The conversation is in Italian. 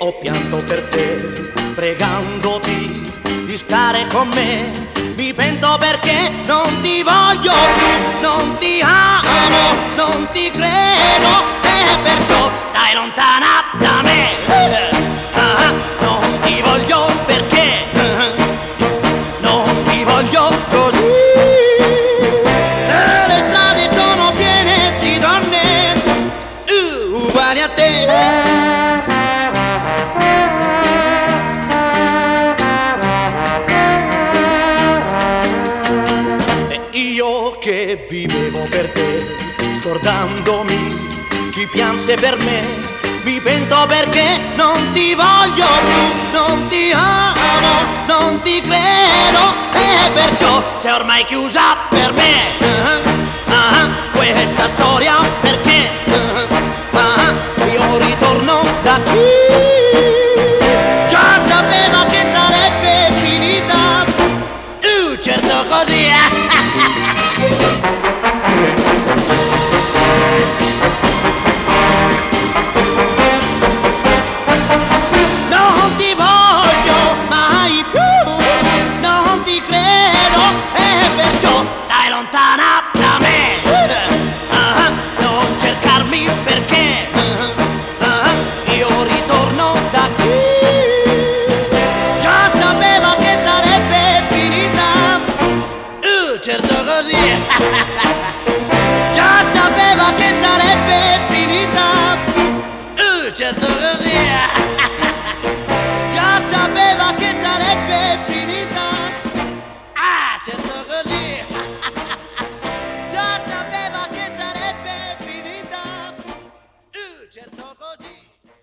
ho pianto per te, pregandoti di stare con me. Mi pento perché non ti voglio più, non ti amo, non ti credo, e perciò stai lontana da me. Non ti voglio perché non ti voglio così. Le strade sono piene di donne uguali a te. Io che vivevo per te, scordandomi chi pianse per me. Mi pento perché non ti voglio più, non ti amo, non ti credo, e perciò sei ormai chiusa per me. Questa storia perché io ritorno da qui. Già sapevo che sarebbe finita, certo così. Non ti voglio mai più, non ti credo, e perciò stai lontana da me. Non cercarmi perché io ritorno da qui. Già sapevo che sarebbe finita, certo così. Già sapevo che sarebbe finita, certo così. Già sapeva che sarebbe finita, certo così. Già sapeva che sarebbe finita, certo così.